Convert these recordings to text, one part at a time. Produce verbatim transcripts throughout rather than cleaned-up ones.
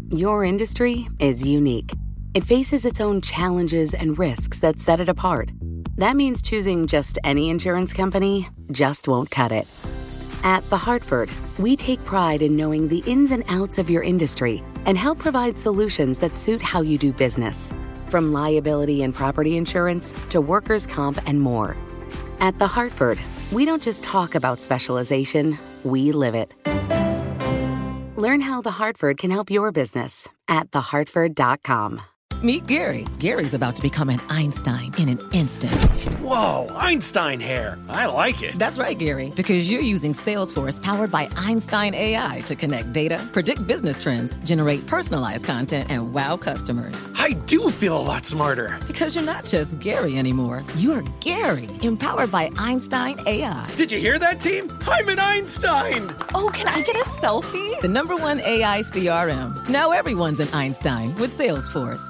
Your industry is unique. It faces its own challenges and risks that set it apart. That means choosing just any insurance company just won't cut it. At The Hartford, we take pride in knowing the ins and outs of your industry and help provide solutions that suit how you do business. From liability and property insurance to workers' comp and more. At The Hartford, we don't just talk about specialization, we live it. Learn how The Hartford can help your business at the hartford dot com. Meet Gary. Gary's about to become an Einstein in an instant. Whoa, Einstein hair. I like it. That's right, Gary, because you're using Salesforce powered by Einstein A I to connect data, predict business trends, generate personalized content, and wow customers. I do feel a lot smarter. Because you're not just Gary anymore. You're Gary, empowered by Einstein A I. Did you hear that, team? I'm an Einstein. Oh, can I get a selfie? The number one A I C R M. Now everyone's an Einstein with Salesforce.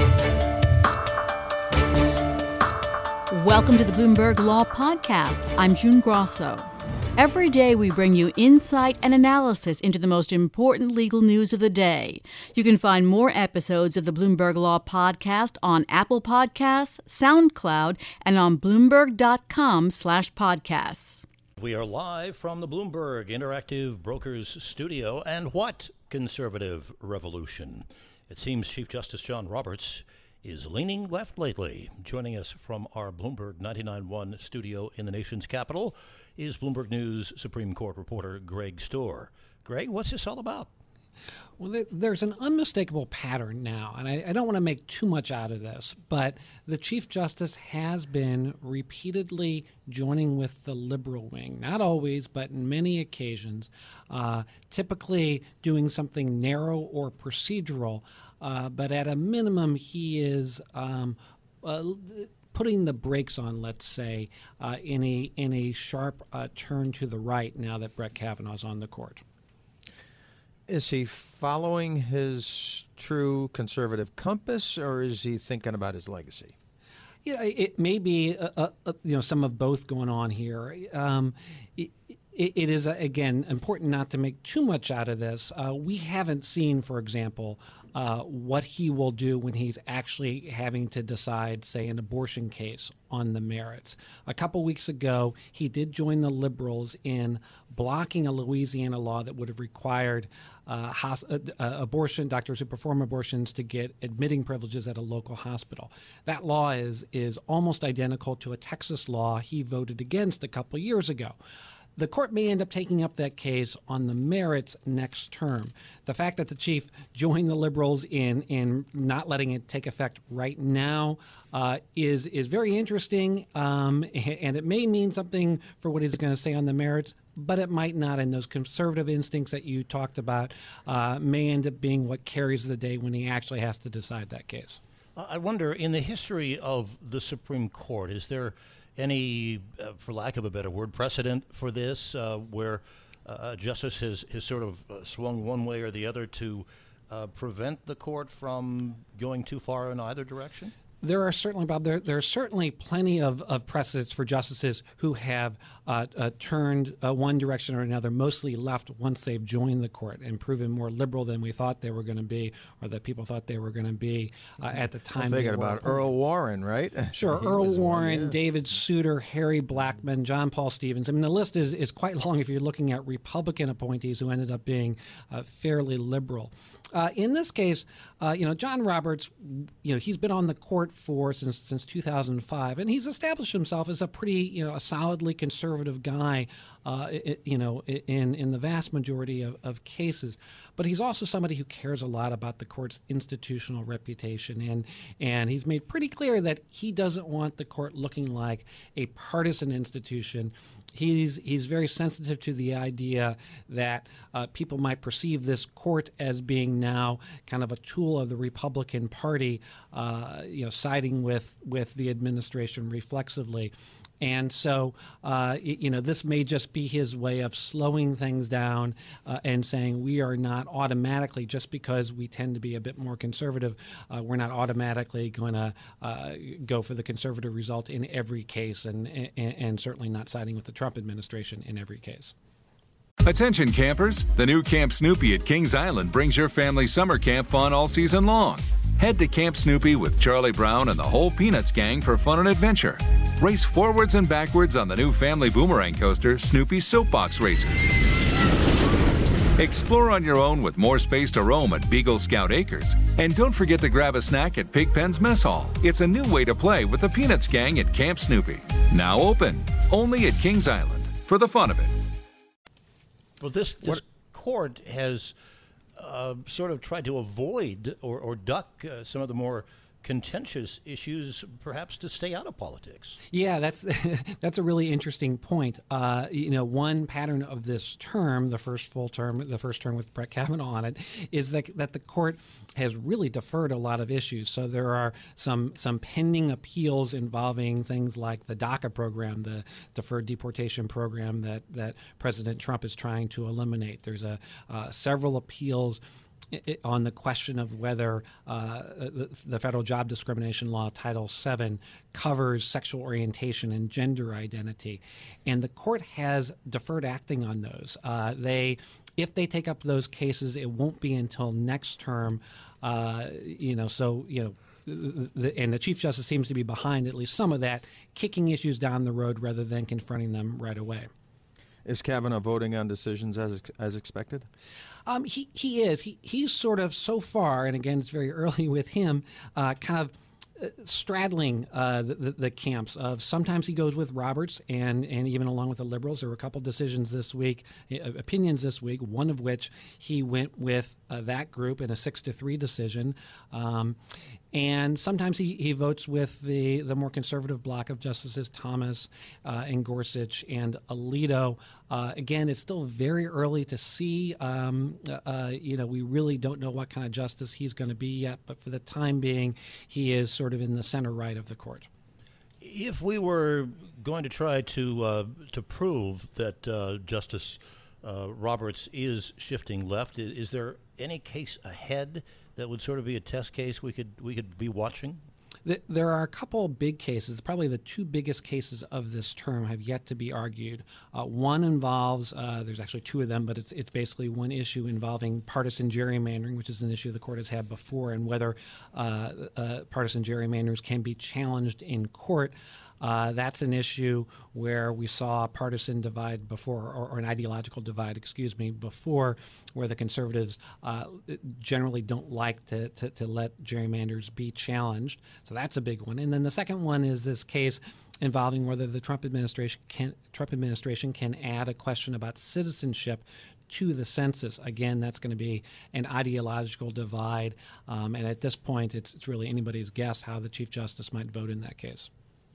Welcome to the Bloomberg Law Podcast. I'm June Grosso. Every day we bring you insight and analysis into the most important legal news of the day. You can find more episodes of the Bloomberg Law Podcast on Apple Podcasts, SoundCloud, and on Bloomberg.com slash podcasts. We are live from the Bloomberg Interactive Brokers Studio. And what conservative revolution? It seems Chief Justice John Roberts is leaning left lately. Joining us from our Bloomberg ninety-nine point one studio in the nation's capital is Bloomberg News Supreme Court reporter Greg Stohr. Greg, what's this all about? Well, there's an unmistakable pattern now, and I, I don't want to make too much out of this, but the Chief Justice has been repeatedly joining with the liberal wing, not always, but in many occasions, uh, typically doing something narrow or procedural, uh, but at a minimum, he is um, uh, putting the brakes on, let's say, uh, in a in a sharp uh, turn to the right now that Brett Kavanaugh's on the court. Is he following his true conservative compass, or is he thinking about his legacy? Yeah, it may be a, a, a, you know some of both going on here. Um, it, it is, again, important not to make too much out of this. Uh, we haven't seen, for example, uh, what he will do when he's actually having to decide, say, an abortion case on the merits. A couple weeks ago, he did join the liberals in blocking a Louisiana law that would have required uh, hos- uh, uh, abortion doctors who perform abortions to get admitting privileges at a local hospital. That law is is almost identical to a Texas law he voted against a couple years ago. The court may end up taking up that case on the merits next term. The fact that the chief joined the liberals in in not letting it take effect right now uh, is is very interesting, um, and it may mean something for what he's going to say on the merits, but it might not. And those conservative instincts that you talked about uh, may end up being what carries the day when he actually has to decide that case. I wonder, in the history of the Supreme Court, is there any, uh, for lack of a better word, precedent for this, uh, where uh, justice has, has sort of uh, swung one way or the other to uh, prevent the court from going too far in either direction? There are certainly, Bob, there, there are certainly plenty of, of precedents for justices who have uh, uh, turned uh, one direction or another, mostly left once they've joined the court and proven more liberal than we thought they were going to be, or that people thought they were going to be uh, at the time. I'm thinking about appointed. Earl Warren, right? Sure, He Earl was Warren, one, yeah. David Souter, Harry Blackmun, John Paul Stevens. I mean, the list is, is quite long if you're looking at Republican appointees who ended up being uh, fairly liberal. Uh, in this case, uh, you know, John Roberts, you know, he's been on the court for since since two thousand five, and he's established himself as a pretty, you know, a solidly conservative guy, uh, it, you know, in in the vast majority of, of cases. But he's also somebody who cares a lot about the court's institutional reputation, and and he's made pretty clear that he doesn't want the court looking like a partisan institution. He's he's very sensitive to the idea that uh, people might perceive this court as being now kind of a tool of the Republican Party, uh, you know, siding with with the administration reflexively. And so, uh, you know, this may just be his way of slowing things down uh, and saying we are not automatically, just because we tend to be a bit more conservative, uh, we're not automatically going to uh, go for the conservative result in every case, and, and, and certainly not siding with the Trump administration in every case. Attention campers, the new Camp Snoopy at Kings Island brings your family summer camp fun all season long. Head to Camp Snoopy with Charlie Brown and the whole Peanuts gang for fun and adventure. Race forwards and backwards on the new family boomerang coaster, Snoopy Soapbox Racers. Explore on your own with more space to roam at Beagle Scout Acres. And don't forget to grab a snack at Pigpen's Mess Hall. It's a new way to play with the Peanuts gang at Camp Snoopy. Now open, only at Kings Island, for the fun of it. Well, this, this court has uh, sort of tried to avoid or, or duck uh, some of the more contentious issues, perhaps to stay out of politics. Yeah, that's that's a really interesting point. Uh, you know, one pattern of this term, the first full term, the first term with Brett Kavanaugh on it, is that that the court has really deferred a lot of issues. So there are some some pending appeals involving things like the DACA program, the deferred deportation program that that President Trump is trying to eliminate. There's a uh, several appeals on the question of whether uh, the, the federal job discrimination law, Title seven, covers sexual orientation and gender identity. And the court has deferred acting on those. Uh, they, if they take up those cases, it won't be until next term. Uh, you know, so, you know, The, the, and the Chief Justice seems to be behind at least some of that, kicking issues down the road rather than confronting them right away. Is Kavanaugh voting on decisions as as expected? Um, he he is. He he's sort of so far, and again, it's very early with him, uh, kind of uh, straddling uh, the, the, the camps of sometimes he goes with Roberts and, and even along with the liberals. There were a couple decisions this week, uh, opinions this week, one of which he went with uh, that group in a six to three decision. Um, And sometimes he, he votes with the, the more conservative bloc of Justices Thomas uh, and Gorsuch and Alito. Uh, again, it's still very early to see. Um, uh, you know, we really don't know what kind of justice he's going to be yet. But for the time being, he is sort of in the center right of the court. If we were going to try to uh, to prove that uh, Justice uh, Roberts is shifting left, is, is there any case ahead that would sort of be a test case we could we could be watching? There are a couple of big cases. Probably the two biggest cases of this term have yet to be argued. Uh, one involves, uh, there's actually two of them, but it's it's basically one issue involving partisan gerrymandering, which is an issue the court has had before, and whether uh, uh, partisan gerrymanders can be challenged in court. Uh, that's an issue where we saw a partisan divide before, or, or an ideological divide, excuse me, before, where the conservatives uh, generally don't like to, to, to let gerrymanders be challenged. So that's a big one. And then the second one is this case involving whether the Trump administration can, Trump administration can add a question about citizenship to the census. Again, that's going to be an ideological divide. Um, and at this point, it's, it's really anybody's guess how the Chief Justice might vote in that case.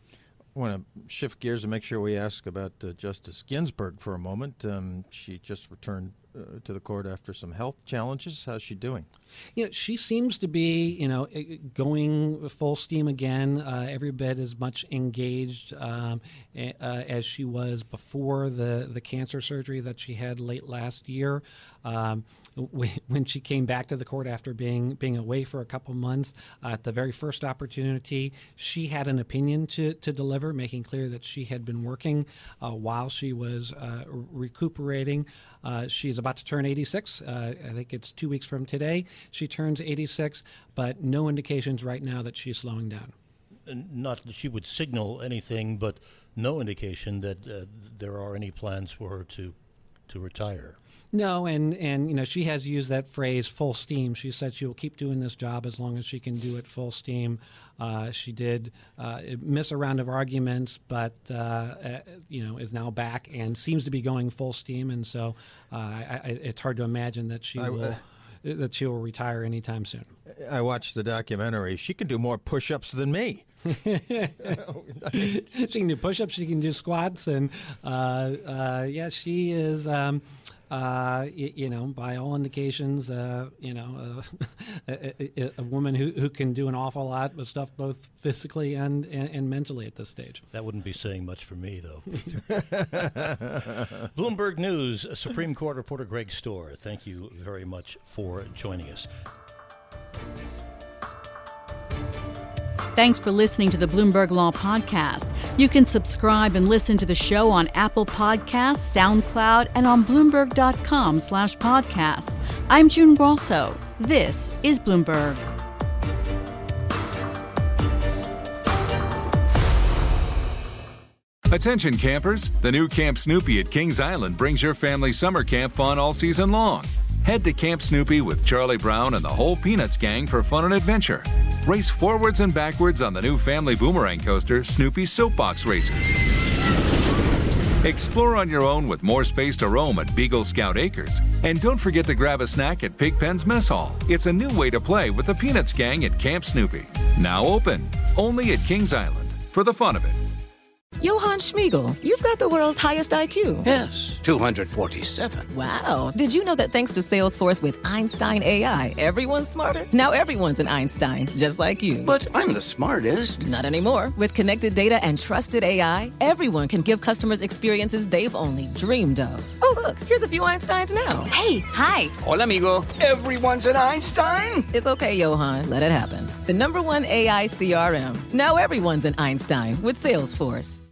I want to shift gears and make sure we ask about uh, Justice Ginsburg for a moment. Um, she just returned uh, to the court after some health challenges. How's she doing? You know, she seems to be, you know, going full steam again, uh, every bit as much engaged um, uh, as she was before the, the cancer surgery that she had late last year. Um, when she came back to the court after being being away for a couple months, uh, at the very first opportunity, she had an opinion to, to deliver, making clear that she had been working uh, while she was uh, recuperating. Uh, she's about to turn eighty-six. Uh, I think it's two weeks from today. She turns eighty-six, but no indications right now that she's slowing down. Not that she would signal anything, but no indication that uh, there are any plans for her to to retire. No, and, and you know, she has used that phrase full steam. She said she will keep doing this job as long as she can do it full steam. Uh, she did uh, miss a round of arguments, but uh, uh, you know, is now back and seems to be going full steam. And so uh, I, I, it's hard to imagine that she I, will uh, that she will retire anytime soon. I watched the documentary. She can do more push-ups than me. She can do push-ups. She can do squats, and uh, uh, yeah, she is. Um, uh, y- you know, by all indications, uh, you know, uh, a, a, a woman who, who can do an awful lot of stuff, both physically and, and, and mentally at this stage. That wouldn't be saying much for me, though. Bloomberg News, Supreme Court reporter Greg Stohr, thank you very much for joining us. Thanks for listening to the Bloomberg Law Podcast. You can subscribe and listen to the show on Apple Podcasts, SoundCloud, and on Bloomberg.com slash podcast. I'm June Grosso. This is Bloomberg. Attention campers, the new Camp Snoopy at Kings Island brings your family summer camp fun all season long. Head to Camp Snoopy with Charlie Brown and the whole Peanuts gang for fun and adventure. Race forwards and backwards on the new family boomerang coaster, Snoopy Soapbox Racers. Explore on your own with more space to roam at Beagle Scout Acres. And don't forget to grab a snack at Pigpen's Mess Hall. It's a new way to play with the Peanuts gang at Camp Snoopy. Now open, only at Kings Island, for the fun of it. Johann Schmiegel, you've got the world's highest I Q. Yes, two hundred forty-seven. Wow. Did you know that thanks to Salesforce with Einstein A I, everyone's smarter? Now everyone's an Einstein, just like you. But I'm the smartest. Not anymore. With connected data and trusted A I, everyone can give customers experiences they've only dreamed of. Oh, look, here's a few Einsteins now. Hey, hi. Hola, amigo. Everyone's an Einstein? It's okay, Johann. Let it happen. The number one A I C R M. Now everyone's an Einstein with Salesforce.